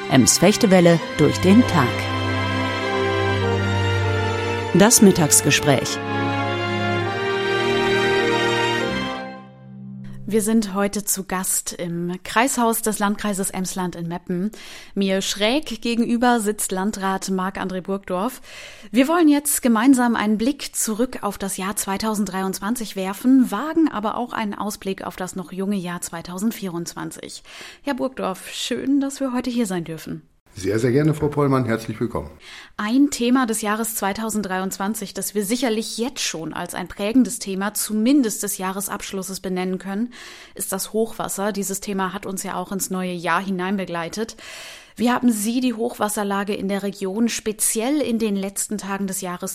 Ems-Fechtewelle durch den Tag. Das Mittagsgespräch. Wir sind heute zu Gast im Kreishaus des Landkreises Emsland in Meppen. Mir schräg gegenüber sitzt Landrat Marc-André Burgdorf. Wir wollen jetzt gemeinsam einen Blick zurück auf das Jahr 2023 werfen, wagen aber auch einen Ausblick auf das noch junge Jahr 2024. Herr Burgdorf, schön, dass wir heute hier sein dürfen. Sehr, sehr gerne, Frau Pollmann. Herzlich willkommen. Ein Thema des Jahres 2023, das wir sicherlich jetzt schon als ein prägendes Thema, zumindest des Jahresabschlusses benennen können, ist das Hochwasser. Dieses Thema hat uns ja auch ins neue Jahr hinein begleitet. Wie haben Sie die Hochwasserlage in der Region speziell in den letzten Tagen des Jahres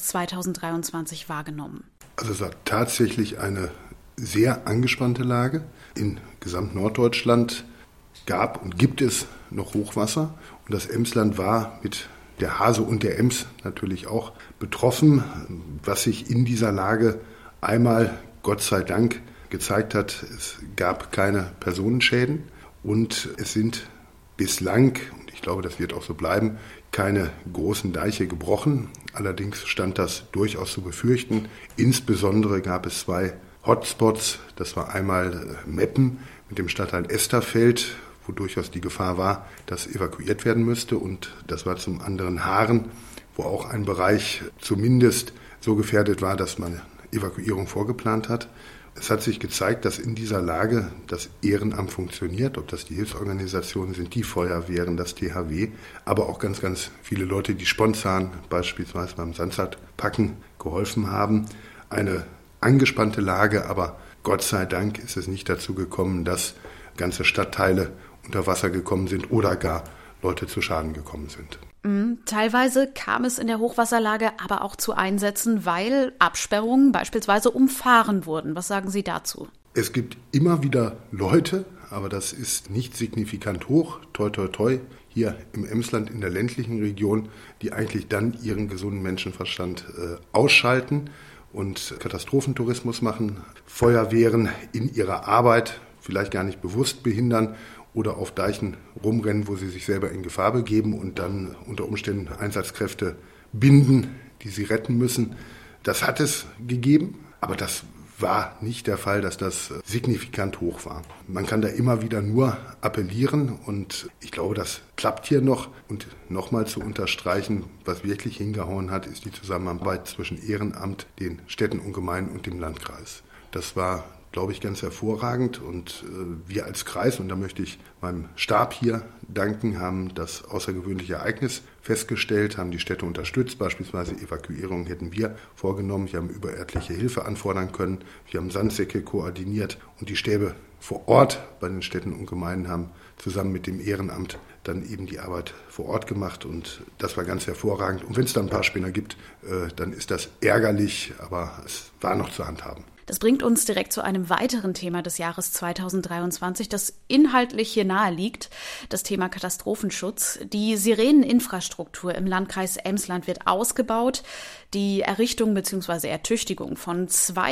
2023 wahrgenommen? Also es war tatsächlich eine sehr angespannte Lage. In Gesamt-Norddeutschland gab und gibt es noch Hochwasser. Und das Emsland war mit der Hase und der Ems natürlich auch betroffen, was sich in dieser Lage einmal, Gott sei Dank, gezeigt hat. Es gab keine Personenschäden und es sind bislang, und ich glaube, das wird auch so bleiben, keine großen Deiche gebrochen. Allerdings stand das durchaus zu befürchten. Insbesondere gab es zwei Hotspots. Das war einmal Meppen mit dem Stadtteil Esterfeld, wo durchaus die Gefahr war, dass evakuiert werden müsste. Und das war zum anderen Haaren, wo auch ein Bereich zumindest so gefährdet war, dass man Evakuierung vorgeplant hat. Es hat sich gezeigt, dass in dieser Lage das Ehrenamt funktioniert, ob das die Hilfsorganisationen sind, die Feuerwehren, das THW, aber auch ganz, ganz viele Leute, die spontan beispielsweise beim Sandsackpacken geholfen haben. Eine angespannte Lage, aber Gott sei Dank ist es nicht dazu gekommen, dass ganze Stadtteile unter Wasser gekommen sind oder gar Leute zu Schaden gekommen sind. Teilweise kam es in der Hochwasserlage aber auch zu Einsätzen, weil Absperrungen beispielsweise umfahren wurden. Was sagen Sie dazu? Es gibt immer wieder Leute, aber das ist nicht signifikant hoch, toi toi toi, hier im Emsland in der ländlichen Region, die eigentlich dann ihren gesunden Menschenverstand ausschalten und Katastrophentourismus machen, Feuerwehren in ihrer Arbeit vielleicht gar nicht bewusst behindern oder auf Deichen rumrennen, wo sie sich selber in Gefahr begeben und dann unter Umständen Einsatzkräfte binden, die sie retten müssen. Das hat es gegeben, aber das war nicht der Fall, dass das signifikant hoch war. Man kann da immer wieder nur appellieren und ich glaube, das klappt hier noch. Und nochmal zu unterstreichen, was wirklich hingehauen hat, ist die Zusammenarbeit zwischen Ehrenamt, den Städten und Gemeinden und dem Landkreis. Das war, glaube ich, ganz hervorragend und wir als Kreis, und da möchte ich meinem Stab hier danken, haben das außergewöhnliche Ereignis festgestellt, haben die Städte unterstützt, beispielsweise Evakuierungen hätten wir vorgenommen, wir haben überörtliche Hilfe anfordern können, wir haben Sandsäcke koordiniert und die Stäbe vor Ort bei den Städten und Gemeinden haben zusammen mit dem Ehrenamt dann eben die Arbeit vor Ort gemacht und das war ganz hervorragend. Und wenn es dann ein paar Spinner gibt, dann ist das ärgerlich, aber es war noch zu handhaben. Das bringt uns direkt zu einem weiteren Thema des Jahres 2023, das inhaltlich hier nahe liegt, das Thema Katastrophenschutz. Die Sireneninfrastruktur im Landkreis Emsland wird ausgebaut. Die Errichtung bzw. Ertüchtigung von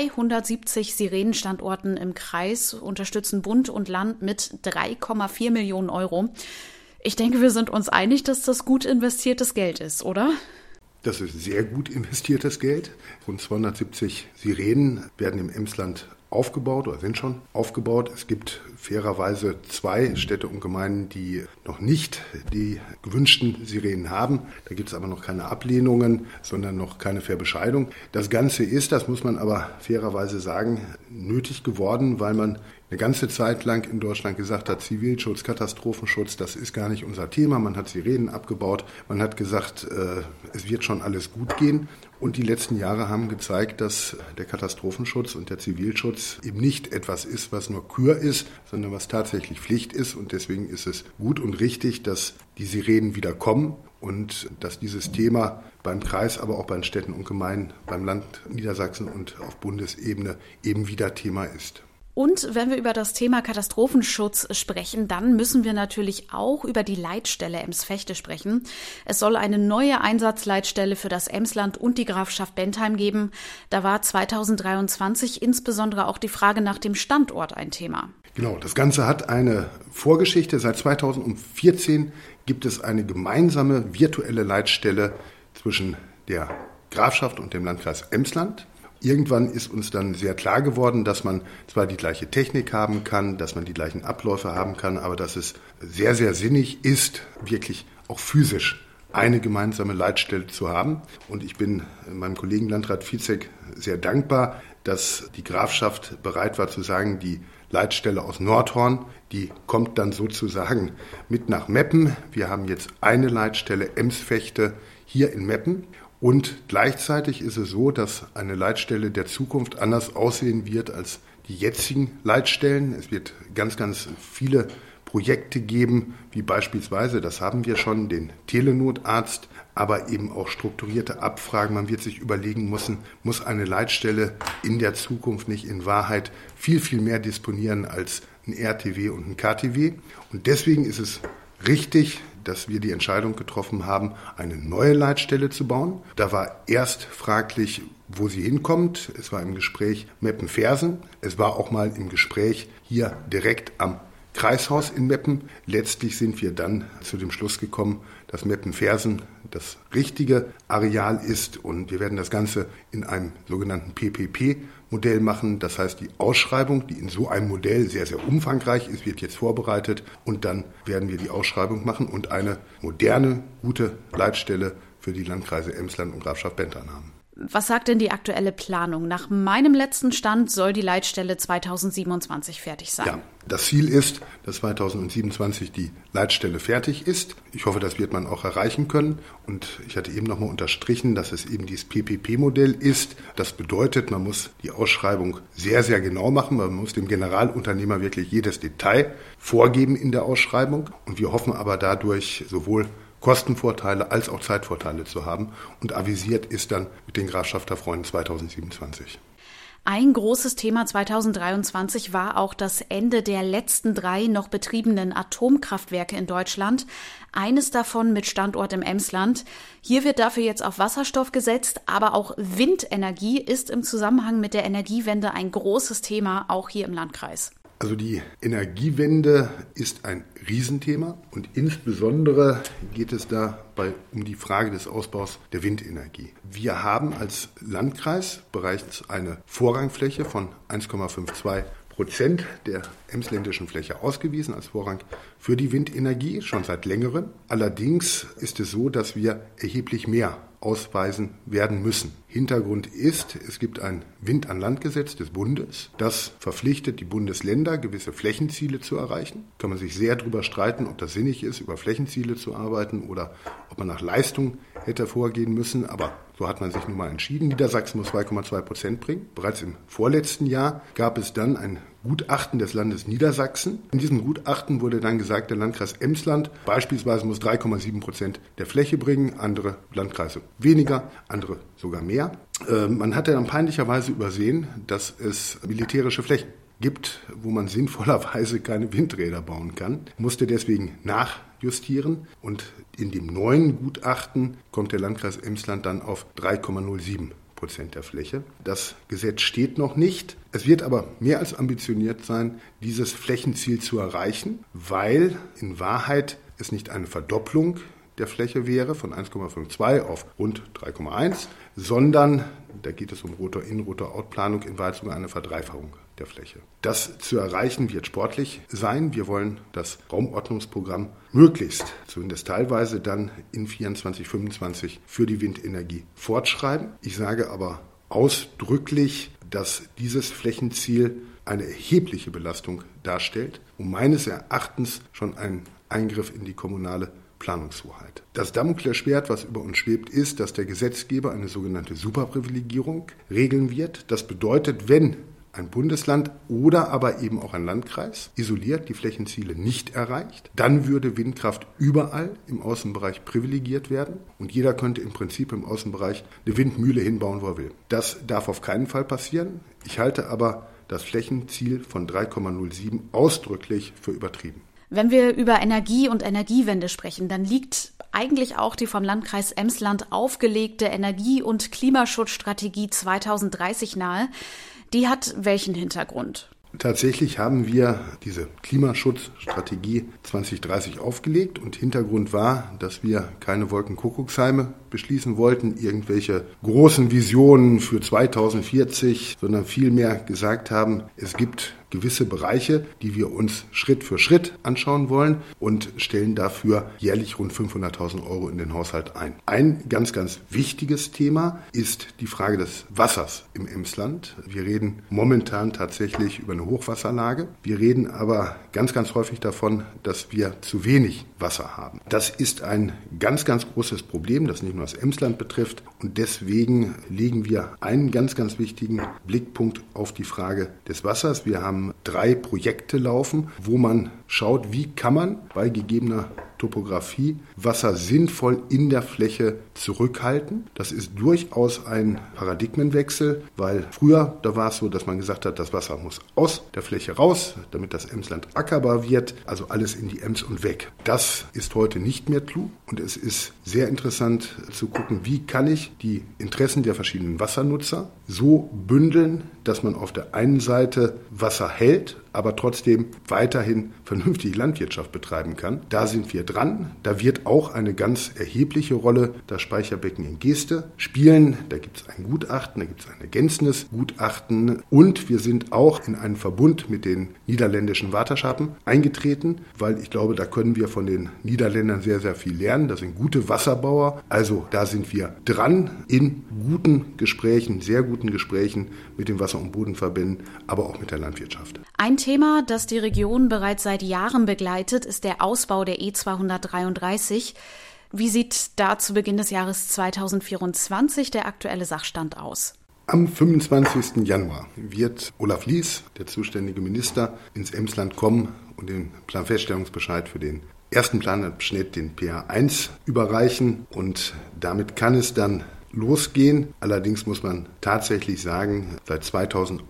270 Sirenenstandorten im Kreis unterstützen Bund und Land mit 3,4 Millionen Euro. Ich denke, wir sind uns einig, dass das gut investiertes Geld ist, oder? Das ist sehr gut investiertes Geld. Rund 270 Sirenen werden im Emsland aufgebaut oder sind schon aufgebaut. Es gibt fairerweise 2 Städte und Gemeinden, die noch nicht die gewünschten Sirenen haben. Da gibt es aber noch keine Ablehnungen, sondern noch keine Verbescheidung. Das Ganze ist, das muss man aber fairerweise sagen, nötig geworden, weil man eine ganze Zeit lang in Deutschland gesagt hat, Zivilschutz, Katastrophenschutz, das ist gar nicht unser Thema. Man hat Sirenen abgebaut, man hat gesagt, es wird schon alles gut gehen. Und die letzten Jahre haben gezeigt, dass der Katastrophenschutz und der Zivilschutz eben nicht etwas ist, was nur Kür ist, sondern was tatsächlich Pflicht ist. Und deswegen ist es gut und richtig, dass die Sirenen wieder kommen und dass dieses Thema beim Kreis, aber auch bei den Städten und Gemeinden, beim Land Niedersachsen und auf Bundesebene eben wieder Thema ist. Und wenn wir über das Thema Katastrophenschutz sprechen, dann müssen wir natürlich auch über die Leitstelle Ems-Fechte sprechen. Es soll eine neue Einsatzleitstelle für das Emsland und die Grafschaft Bentheim geben. Da war 2023 insbesondere auch die Frage nach dem Standort ein Thema. Genau, das Ganze hat eine Vorgeschichte. Seit 2014 gibt es eine gemeinsame virtuelle Leitstelle zwischen der Grafschaft und dem Landkreis Emsland. Irgendwann ist uns dann sehr klar geworden, dass man zwar die gleiche Technik haben kann, dass man die gleichen Abläufe haben kann, aber dass es sehr, sehr sinnig ist, wirklich auch physisch eine gemeinsame Leitstelle zu haben. Und ich bin meinem Kollegen Landrat Fitzek sehr dankbar, dass die Grafschaft bereit war zu sagen, die Leitstelle aus Nordhorn, die kommt dann sozusagen mit nach Meppen. Wir haben jetzt eine Leitstelle Emsfechte hier in Meppen. Und gleichzeitig ist es so, dass eine Leitstelle der Zukunft anders aussehen wird als die jetzigen Leitstellen. Es wird ganz, ganz viele Projekte geben, wie beispielsweise, das haben wir schon, den Telenotarzt, aber eben auch strukturierte Abfragen. Man wird sich überlegen müssen, muss eine Leitstelle in der Zukunft nicht in Wahrheit viel, viel mehr disponieren als ein RTW und ein KTW. Und deswegen ist es richtig, dass wir die Entscheidung getroffen haben, eine neue Leitstelle zu bauen. Da war erst fraglich, wo sie hinkommt. Es war im Gespräch Meppen-Fersen. Es war auch mal im Gespräch hier direkt am Kreishaus in Meppen. Letztlich sind wir dann zu dem Schluss gekommen, dass Meppen-Fersen das richtige Areal ist und wir werden das Ganze in einem sogenannten PPP-Modell machen. Das heißt, die Ausschreibung, die in so einem Modell sehr, sehr umfangreich ist, wird jetzt vorbereitet und dann werden wir die Ausschreibung machen und eine moderne, gute Leitstelle für die Landkreise Emsland und Grafschaft Bentern haben. Was sagt denn die aktuelle Planung? Nach meinem letzten Stand soll die Leitstelle 2027 fertig sein. Ja, das Ziel ist, dass 2027 die Leitstelle fertig ist. Ich hoffe, das wird man auch erreichen können. Und ich hatte eben nochmal unterstrichen, dass es eben dieses PPP-Modell ist. Das bedeutet, man muss die Ausschreibung sehr, sehr genau machen. Man muss dem Generalunternehmer wirklich jedes Detail vorgeben in der Ausschreibung. Und wir hoffen aber dadurch sowohl Kostenvorteile als auch Zeitvorteile zu haben. Und avisiert ist dann mit den Grafschafterfreunden 2027. Ein großes Thema 2023 war auch das Ende der letzten 3 noch betriebenen Atomkraftwerke in Deutschland. Eines davon mit Standort im Emsland. Hier wird dafür jetzt auf Wasserstoff gesetzt, aber auch Windenergie ist im Zusammenhang mit der Energiewende ein großes Thema, auch hier im Landkreis. Also die Energiewende ist ein Riesenthema und insbesondere geht es dabei um die Frage des Ausbaus der Windenergie. Wir haben als Landkreis bereits eine Vorrangfläche von 1,52% der emsländischen Fläche ausgewiesen als Vorrang für die Windenergie, schon seit längerem. Allerdings ist es so, dass wir erheblich mehr ausweisen werden müssen. Hintergrund ist, es gibt ein Wind-an-Land-Gesetz des Bundes. Das verpflichtet die Bundesländer, gewisse Flächenziele zu erreichen. Kann man sich sehr darüber streiten, ob das sinnig ist, über Flächenziele zu arbeiten oder ob man nach Leistung hätte vorgehen müssen. Aber so hat man sich nun mal entschieden. Niedersachsen muss 2,2% bringen. Bereits im vorletzten Jahr gab es dann ein Gutachten des Landes Niedersachsen. In diesem Gutachten wurde dann gesagt, der Landkreis Emsland beispielsweise muss 3,7% der Fläche bringen, andere Landkreise weniger, andere sogar mehr. Man hatte dann peinlicherweise übersehen, dass es militärische Flächen gibt, wo man sinnvollerweise keine Windräder bauen kann, musste deswegen nachjustieren und in dem neuen Gutachten kommt der Landkreis Emsland dann auf 3,07% der Fläche. Das Gesetz steht noch nicht. Es wird aber mehr als ambitioniert sein, dieses Flächenziel zu erreichen, weil in Wahrheit es nicht eine Verdopplung der Fläche wäre von 1,52 auf rund 3,1, sondern da geht es um Rotor-In-, Rotor-Out-Planung, in Wahrheit sogar eine Verdreifachung der Fläche. Das zu erreichen wird sportlich sein. Wir wollen das Raumordnungsprogramm möglichst, zumindest teilweise dann in 24, 25 für die Windenergie fortschreiben. Ich sage aber ausdrücklich, dass dieses Flächenziel eine erhebliche Belastung darstellt und meines Erachtens schon ein Eingriff in die kommunale Planungshoheit. Das Damoklesschwert, was über uns schwebt, ist, dass der Gesetzgeber eine sogenannte Superprivilegierung regeln wird. Das bedeutet, wenn ein Bundesland oder aber eben auch ein Landkreis isoliert die Flächenziele nicht erreicht, dann würde Windkraft überall im Außenbereich privilegiert werden und jeder könnte im Prinzip im Außenbereich eine Windmühle hinbauen, wo er will. Das darf auf keinen Fall passieren. Ich halte aber das Flächenziel von 3,07 ausdrücklich für übertrieben. Wenn wir über Energie und Energiewende sprechen, dann liegt eigentlich auch die vom Landkreis Emsland aufgelegte Energie- und Klimaschutzstrategie 2030 nahe. Die hat welchen Hintergrund? Tatsächlich haben wir diese Klimaschutzstrategie 2030 aufgelegt und Hintergrund war, dass wir keine Wolkenkuckucksheime beschließen wollten, irgendwelche großen Visionen für 2040, sondern vielmehr gesagt haben, es gibt gewisse Bereiche, die wir uns Schritt für Schritt anschauen wollen und stellen dafür jährlich rund 500.000 Euro in den Haushalt ein. Ein ganz, ganz wichtiges Thema ist die Frage des Wassers im Emsland. Wir reden momentan tatsächlich über eine Hochwasserlage. Wir reden aber ganz, ganz häufig davon, dass wir zu wenig Wasser haben. Das ist ein ganz, ganz großes Problem, das nicht nur das Emsland betrifft. Und deswegen legen wir einen ganz, ganz wichtigen Blickpunkt auf die Frage des Wassers. Wir haben 3 Projekte laufen, wo man schaut, wie kann man bei gegebener Topografie Wasser sinnvoll in der Fläche zurückhalten. Das ist durchaus ein Paradigmenwechsel, weil früher, da war es so, dass man gesagt hat, das Wasser muss aus der Fläche raus, damit das Emsland ackerbar wird, also alles in die Ems und weg. Das ist heute nicht mehr klug und es ist sehr interessant zu gucken, wie kann ich die Interessen der verschiedenen Wassernutzer so bündeln, dass man auf der einen Seite Wasser hält, aber trotzdem weiterhin vernünftige Landwirtschaft betreiben kann. Da sind wir dran. Da wird auch eine ganz erhebliche Rolle das Speicherbecken in Geeste spielen. Da gibt es ein Gutachten, da gibt es ein ergänzendes Gutachten. Und wir sind auch in einen Verbund mit den niederländischen Waterschappen eingetreten, weil ich glaube, da können wir von den Niederländern sehr, sehr viel lernen. Das sind gute Wasserbauer. Also da sind wir dran in guten Gesprächen, sehr guten Gesprächen mit den Wasser- und Bodenverbänden, aber auch mit der Landwirtschaft. Ein Thema, das die Region bereits seit Jahren begleitet, ist der Ausbau der E233. Wie sieht da zu Beginn des Jahres 2024 der aktuelle Sachstand aus? Am 25. Januar wird Olaf Lies, der zuständige Minister, ins Emsland kommen und den Planfeststellungsbescheid für den ersten Planabschnitt, den PA1, überreichen. Und damit kann es dann losgehen. Allerdings muss man tatsächlich sagen, seit 2008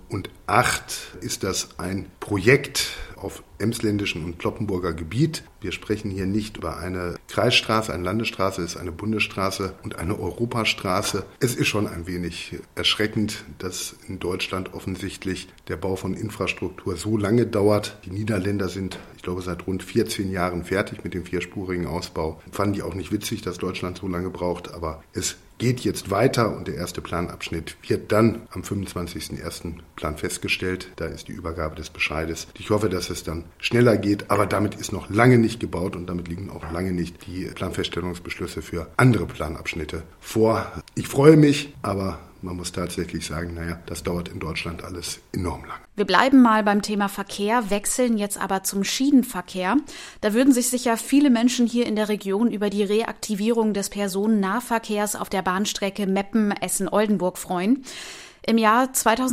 ist das ein Projekt auf emsländischem und Cloppenburger Gebiet. Wir sprechen hier nicht über eine Kreisstraße, eine Landesstraße, es ist eine Bundesstraße und eine Europastraße. Es ist schon ein wenig erschreckend, dass in Deutschland offensichtlich der Bau von Infrastruktur so lange dauert. Die Niederländer sind, ich glaube, seit rund 14 Jahren fertig mit dem 4-spurigen Ausbau. Fanden die auch nicht witzig, dass Deutschland so lange braucht, aber es geht jetzt weiter und der erste Planabschnitt wird dann am 25.01. Plan festgestellt. Da ist die Übergabe des Bescheides. Ich hoffe, dass es dann schneller geht, aber damit ist noch lange nicht gebaut und damit liegen auch lange nicht die Planfeststellungsbeschlüsse für andere Planabschnitte vor. Ich freue mich, aber man muss tatsächlich sagen, das dauert in Deutschland alles enorm lang. Wir bleiben mal beim Thema Verkehr, wechseln jetzt aber zum Schienenverkehr. Da würden sich sicher viele Menschen hier in der Region über die Reaktivierung des Personennahverkehrs auf der Bahnstrecke Meppen-Essen-Oldenburg freuen. Im Jahr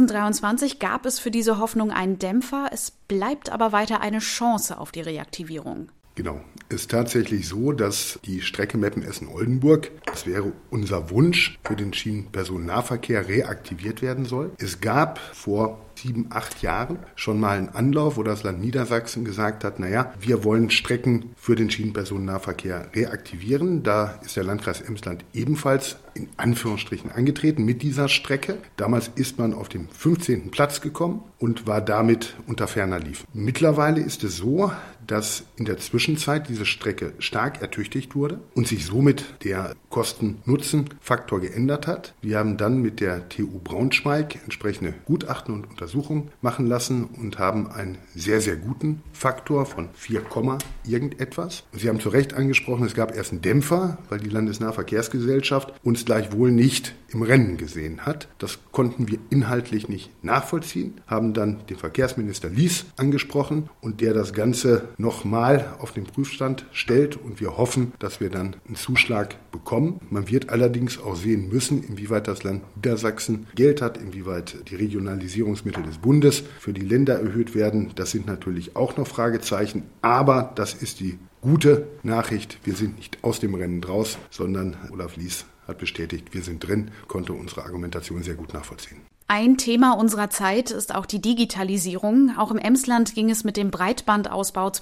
2023 gab es für diese Hoffnung einen Dämpfer. Es bleibt aber weiter eine Chance auf die Reaktivierung. Genau. Es ist tatsächlich so, dass die Strecke Meppen-Essen-Oldenburg, das wäre unser Wunsch, für den Schienenpersonennahverkehr reaktiviert werden soll. Es gab vor 7-8 Jahren schon mal einen Anlauf, wo das Land Niedersachsen gesagt hat, wir wollen Strecken für den Schienenpersonennahverkehr reaktivieren. Da ist der Landkreis Emsland ebenfalls in Anführungsstrichen angetreten mit dieser Strecke. Damals ist man auf den 15. Platz gekommen und war damit unter ferner Liefen. Mittlerweile ist es so, dass in der Zwischenzeit diese Strecke stark ertüchtigt wurde und sich somit der Kosten-Nutzen-Faktor geändert hat. Wir haben dann mit der TU Braunschweig entsprechende Gutachten und Untersuchungen machen lassen und haben einen sehr, sehr guten Faktor von 4, irgendetwas. Sie haben zu Recht angesprochen, es gab erst einen Dämpfer, weil die Landesnahverkehrsgesellschaft uns gleichwohl nicht im Rennen gesehen hat. Das konnten wir inhaltlich nicht nachvollziehen, haben dann den Verkehrsminister Lies angesprochen und der das Ganze nochmal auf den Prüfstand stellt und wir hoffen, dass wir dann einen Zuschlag bekommen. Man wird allerdings auch sehen müssen, inwieweit das Land Niedersachsen Geld hat, inwieweit die Regionalisierungsmittel des Bundes für die Länder erhöht werden. Das sind natürlich auch noch Fragezeichen, aber das ist die gute Nachricht. Wir sind nicht aus dem Rennen draus, sondern Olaf Lies hat bestätigt, wir sind drin, konnte unsere Argumentation sehr gut nachvollziehen. Ein Thema unserer Zeit ist auch die Digitalisierung. Auch im Emsland ging es mit dem Breitbandausbau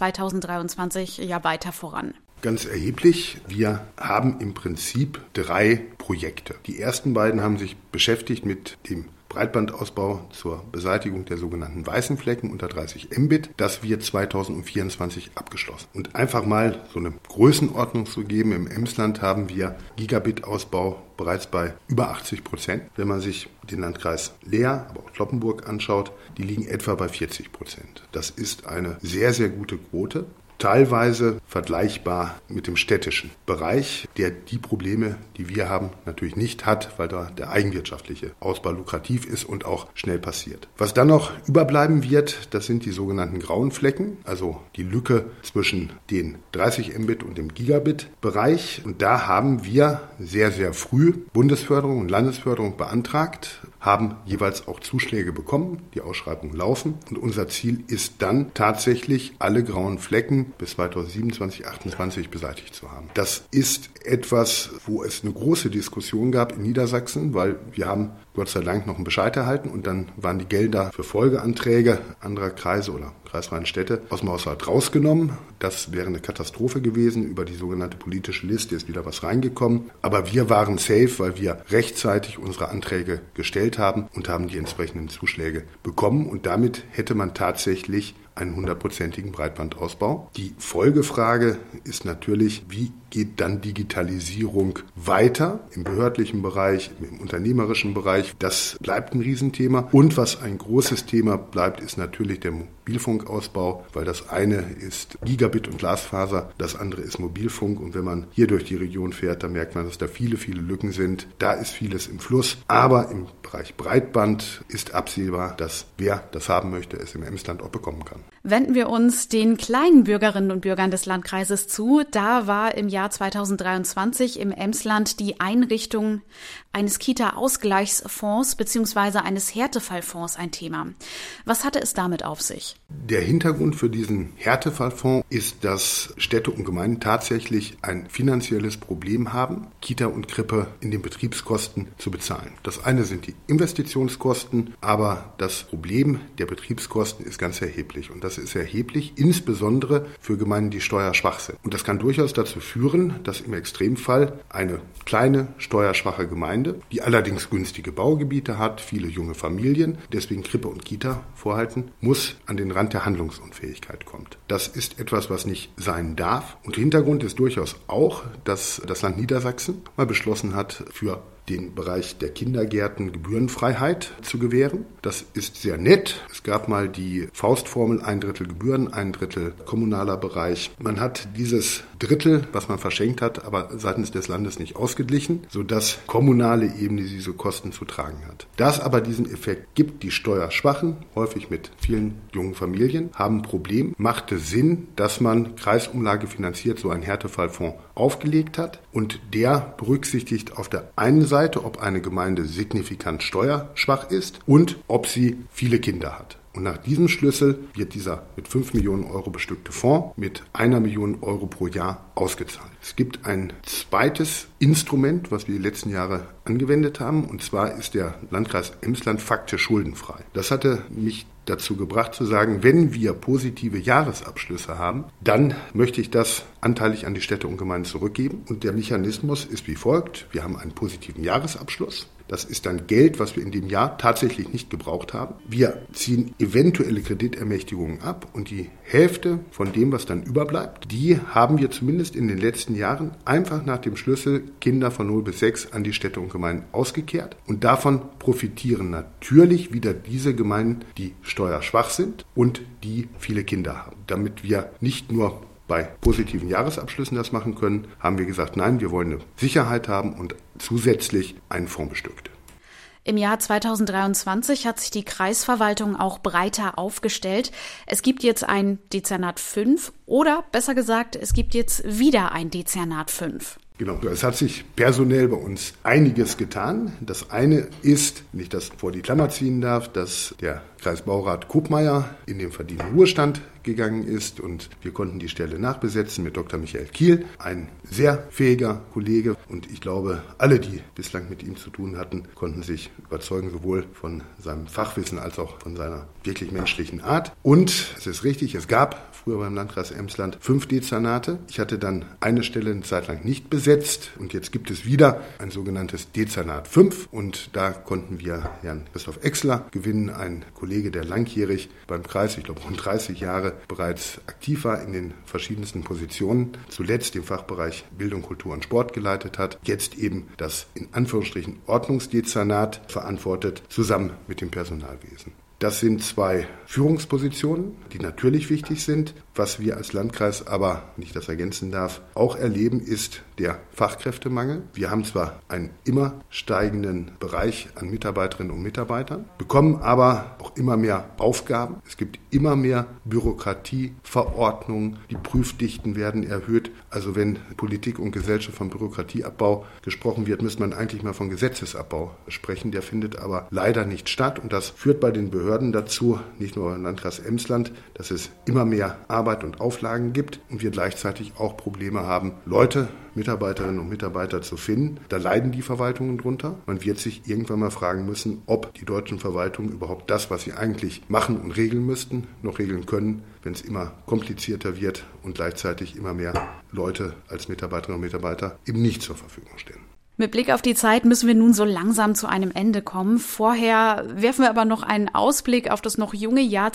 2023 ja weiter voran. Ganz erheblich. Wir haben im Prinzip 3 Projekte. Die ersten beiden haben sich beschäftigt mit dem Breitbandausbau zur Beseitigung der sogenannten weißen Flecken unter 30 Mbit. Das wird 2024 abgeschlossen. Und einfach mal so eine Größenordnung zu geben, im Emsland haben wir Gigabit-Ausbau bereits bei über 80%. Wenn man sich den Landkreis Leer, aber auch Cloppenburg anschaut, die liegen etwa bei 40%. Das ist eine sehr, sehr gute Quote. Teilweise vergleichbar mit dem städtischen Bereich, der die Probleme, die wir haben, natürlich nicht hat, weil da der eigenwirtschaftliche Ausbau lukrativ ist und auch schnell passiert. Was dann noch überbleiben wird, das sind die sogenannten grauen Flecken, also die Lücke zwischen den 30 Mbit und dem Gigabit-Bereich. Und da haben wir sehr, sehr früh Bundesförderung und Landesförderung beantragt, haben jeweils auch Zuschläge bekommen, die Ausschreibungen laufen. Und unser Ziel ist dann tatsächlich, alle grauen Flecken bis 2027, 2028 beseitigt zu haben. Das ist etwas, wo es eine große Diskussion gab in Niedersachsen, weil wir haben Gott sei Dank noch einen Bescheid erhalten und dann waren die Gelder für Folgeanträge anderer Kreise oder kreisfreien Städte aus dem Haushalt rausgenommen. Das wäre eine Katastrophe gewesen. Über die sogenannte politische Liste ist wieder was reingekommen. Aber wir waren safe, weil wir rechtzeitig unsere Anträge gestellt haben und haben die entsprechenden Zuschläge bekommen. Und damit hätte man tatsächlich einen 100%igen Breitbandausbau. Die Folgefrage ist natürlich, wie geht dann Digitalisierung weiter im behördlichen Bereich, im unternehmerischen Bereich? Das bleibt ein Riesenthema. Und was ein großes Thema bleibt, ist natürlich der Mobilfunkausbau, weil das eine ist Gigabit und Glasfaser, das andere ist Mobilfunk. Und wenn man hier durch die Region fährt, dann merkt man, dass da viele, viele Lücken sind. Da ist vieles im Fluss. Aber im Bereich Breitband ist absehbar, dass wer das haben möchte, es im Emsland auch bekommen kann. Wenden wir uns den kleinen Bürgerinnen und Bürgern des Landkreises zu. Da war im Jahr 2023 im Emsland die Einrichtung eines Kita-Ausgleichsfonds bzw. eines Härtefallfonds ein Thema. Was hatte es damit auf sich? Der Hintergrund für diesen Härtefallfonds ist, dass Städte und Gemeinden tatsächlich ein finanzielles Problem haben, Kita und Krippe in den Betriebskosten zu bezahlen. Das eine sind die Investitionskosten, aber das Problem der Betriebskosten ist ganz erheblich. Und das ist erheblich, insbesondere für Gemeinden, die steuerschwach sind. Und das kann durchaus dazu führen, dass im Extremfall eine kleine, steuerschwache Gemeinde, die allerdings günstige Baugebiete hat, viele junge Familien, deswegen Krippe und Kita vorhalten, muss an den Rand der Handlungsunfähigkeit kommt. Das ist etwas, was nicht sein darf. Und Hintergrund ist durchaus auch, dass das Land Niedersachsen mal beschlossen hat, für den Bereich der Kindergärten Gebührenfreiheit zu gewähren. Das ist sehr nett. Es gab mal die Faustformel, 1/3 Gebühren, 1/3 kommunaler Bereich. Man hat dieses Drittel, was man verschenkt hat, aber seitens des Landes nicht ausgeglichen, sodass kommunale Ebene diese Kosten zu tragen hat. Da es aber diesen Effekt gibt, die Steuerschwachen, häufig mit vielen jungen Familien, haben ein Problem, macht es Sinn, dass man Kreisumlage finanziert so einen Härtefallfonds aufgelegt hat und der berücksichtigt auf der einen Seite, ob eine Gemeinde signifikant steuerschwach ist und ob sie viele Kinder hat. Und nach diesem Schlüssel wird dieser mit 5 Millionen Euro bestückte Fonds mit 1 Million Euro pro Jahr ausgezahlt. Es gibt ein zweites Instrument, was wir die letzten Jahre angewendet haben, und zwar ist der Landkreis Emsland faktisch schuldenfrei. Das hatte mich dazu gebracht zu sagen, wenn wir positive Jahresabschlüsse haben, dann möchte ich das anteilig an die Städte und Gemeinden zurückgeben. Und der Mechanismus ist wie folgt. Wir haben einen positiven Jahresabschluss. Das ist dann Geld, was wir in dem Jahr tatsächlich nicht gebraucht haben. Wir ziehen eventuelle Kreditermächtigungen ab und die Hälfte von dem, was dann überbleibt, die haben wir zumindest in den letzten Jahren einfach nach dem Schlüssel Kinder von 0 bis 6 an die Städte und Gemeinden ausgekehrt. Und davon profitieren natürlich wieder diese Gemeinden, die steuerschwach sind und die viele Kinder haben. Damit wir nicht nur bei positiven Jahresabschlüssen das machen können, haben wir gesagt, nein, wir wollen eine Sicherheit haben und zusätzlich einen Fonds bestückt. Im Jahr 2023 hat sich die Kreisverwaltung auch breiter aufgestellt. Es gibt jetzt ein Dezernat 5 oder besser gesagt, es gibt jetzt wieder ein Dezernat 5. Genau, es hat sich personell bei uns einiges getan. Das eine ist, wenn ich das vor die Klammer ziehen darf, dass der Kreisbaurat Kopmeier in den verdienten Ruhestand gegangen ist und wir konnten die Stelle nachbesetzen mit Dr. Michael Kiel, ein sehr fähiger Kollege, und ich glaube, alle, die bislang mit ihm zu tun hatten, konnten sich überzeugen, sowohl von seinem Fachwissen als auch von seiner wirklich menschlichen Art. Und es ist richtig, es gab früher beim Landkreis Emsland 5 Dezernate. Ich hatte dann eine Stelle eine Zeit lang nicht besetzt und jetzt gibt es wieder ein sogenanntes Dezernat 5 und da konnten wir Herrn Christoph Exler gewinnen, ein Kollege, der langjährig beim Kreis, ich glaube rund 30 Jahre, bereits aktiv war in den verschiedensten Positionen, zuletzt den Fachbereich Bildung, Kultur und Sport geleitet hat, jetzt eben das in Anführungsstrichen Ordnungsdezernat verantwortet, zusammen mit dem Personalwesen. Das sind 2 Führungspositionen, die natürlich wichtig sind. Was wir als Landkreis aber, wenn ich das ergänzen darf, auch erleben, ist der Fachkräftemangel. Wir haben zwar einen immer steigenden Bereich an Mitarbeiterinnen und Mitarbeitern, bekommen aber auch immer mehr Aufgaben. Es gibt immer mehr Bürokratie, Verordnungen, die Prüfdichten werden erhöht. Also wenn Politik und Gesellschaft von Bürokratieabbau gesprochen wird, müsste man eigentlich mal von Gesetzesabbau sprechen. Der findet aber leider nicht statt und das führt bei den Behörden dazu, nicht nur im Landkreis Emsland, dass es immer mehr Arbeit und Auflagen gibt und wir gleichzeitig auch Probleme haben, Mitarbeiterinnen und Mitarbeiter zu finden. Da leiden die Verwaltungen drunter. Man wird sich irgendwann mal fragen müssen, ob die deutschen Verwaltungen überhaupt das, was sie eigentlich machen und regeln müssten, noch regeln können, wenn es immer komplizierter wird und gleichzeitig immer mehr Leute als Mitarbeiterinnen und Mitarbeiter eben nicht zur Verfügung stehen. Mit Blick auf die Zeit müssen wir nun so langsam zu einem Ende kommen. Vorher werfen wir aber noch einen Ausblick auf das noch junge Jahr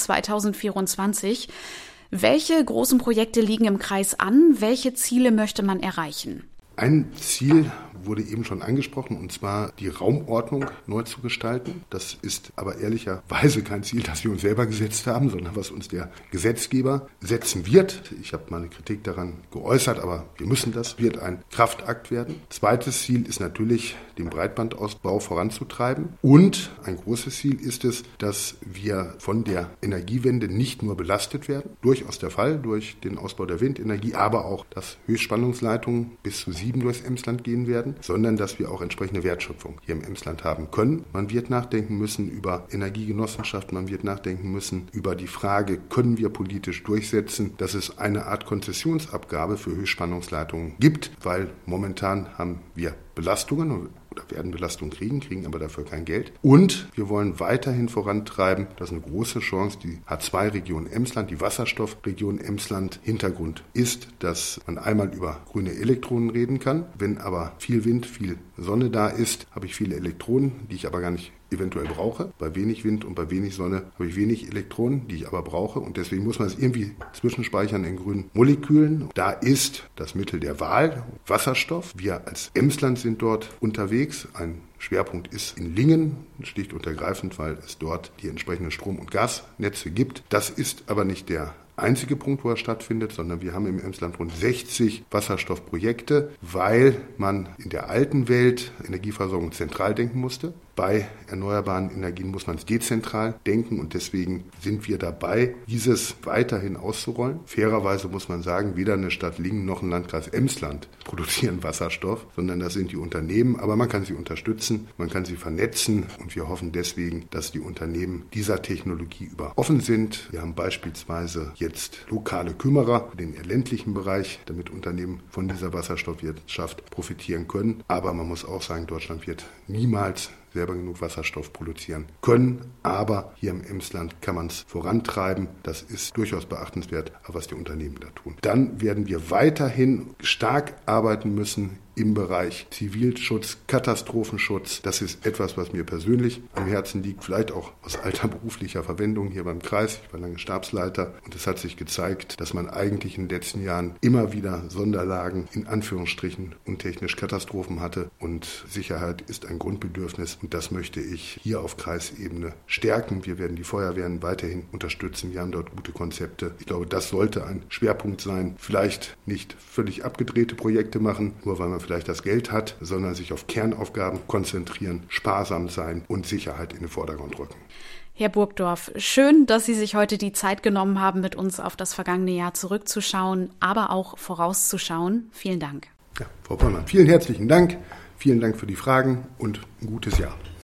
2024. Welche großen Projekte liegen im Kreis an? Welche Ziele möchte man erreichen? Ein Ziel wurde eben schon angesprochen, und zwar die Raumordnung neu zu gestalten. Das ist aber ehrlicherweise kein Ziel, das wir uns selber gesetzt haben, sondern was uns der Gesetzgeber setzen wird. Ich habe meine Kritik daran geäußert, aber wir müssen das. Wird ein Kraftakt werden. Zweites Ziel ist natürlich, den Breitbandausbau voranzutreiben. Und ein großes Ziel ist es, dass wir von der Energiewende nicht nur belastet werden. Durchaus der Fall durch den Ausbau der Windenergie, aber auch, dass Höchstspannungsleitungen bis zu 7 durchs Emsland gehen werden, sondern dass wir auch entsprechende Wertschöpfung hier im Emsland haben können. Man wird nachdenken müssen über Energiegenossenschaften, man wird nachdenken müssen über die Frage, können wir politisch durchsetzen, dass es eine Art Konzessionsabgabe für Höchstspannungsleitungen gibt, weil momentan haben wir Belastungen oder werden Belastungen kriegen aber dafür kein Geld. Und wir wollen weiterhin vorantreiben, das ist eine große Chance, die H2-Region Emsland, die Wasserstoffregion Emsland. Hintergrund ist, dass man einmal über grüne Elektronen reden kann. Wenn aber viel Wind, viel Sonne da ist, habe ich viele Elektronen, die ich aber gar nicht eventuell brauche. Bei wenig Wind und bei wenig Sonne habe ich wenig Elektronen, die ich aber brauche. Und deswegen muss man es irgendwie zwischenspeichern in grünen Molekülen. Da ist das Mittel der Wahl Wasserstoff. Wir als Emsland sind dort unterwegs. Ein Schwerpunkt ist in Lingen, schlicht und ergreifend, weil es dort die entsprechenden Strom- und Gasnetze gibt. Das ist aber nicht der einzige Punkt, wo er stattfindet, sondern wir haben im Emsland rund 60 Wasserstoffprojekte, weil man in der alten Welt Energieversorgung zentral denken musste. Bei erneuerbaren Energien muss man es dezentral denken und deswegen sind wir dabei, dieses weiterhin auszurollen. Fairerweise muss man sagen, weder eine Stadt Lingen noch ein Landkreis Emsland produzieren Wasserstoff, sondern das sind die Unternehmen. Aber man kann sie unterstützen, man kann sie vernetzen und wir hoffen deswegen, dass die Unternehmen dieser Technologie offen sind. Wir haben beispielsweise jetzt lokale Kümmerer für den ländlichen Bereich, damit Unternehmen von dieser Wasserstoffwirtschaft profitieren können. Aber man muss auch sagen, Deutschland wird niemals selber genug Wasserstoff produzieren können. Aber hier im Emsland kann man es vorantreiben. Das ist durchaus beachtenswert, was die Unternehmen da tun. Dann werden wir weiterhin stark arbeiten müssen im Bereich Zivilschutz, Katastrophenschutz. Das ist etwas, was mir persönlich am Herzen liegt, vielleicht auch aus alter beruflicher Verwendung hier beim Kreis. Ich war lange Stabsleiter und es hat sich gezeigt, dass man eigentlich in den letzten Jahren immer wieder Sonderlagen, in Anführungsstrichen, untechnisch Katastrophen hatte und Sicherheit ist ein Grundbedürfnis und das möchte ich hier auf Kreisebene stärken. Wir werden die Feuerwehren weiterhin unterstützen. Wir haben dort gute Konzepte. Ich glaube, das sollte ein Schwerpunkt sein. Vielleicht nicht völlig abgedrehte Projekte machen, nur weil man vielleicht das Geld hat, sondern sich auf Kernaufgaben konzentrieren, sparsam sein und Sicherheit in den Vordergrund rücken. Herr Burgdorf, schön, dass Sie sich heute die Zeit genommen haben, mit uns auf das vergangene Jahr zurückzuschauen, aber auch vorauszuschauen. Vielen Dank. Ja, Frau Pollmann, vielen herzlichen Dank. Vielen Dank für die Fragen und ein gutes Jahr.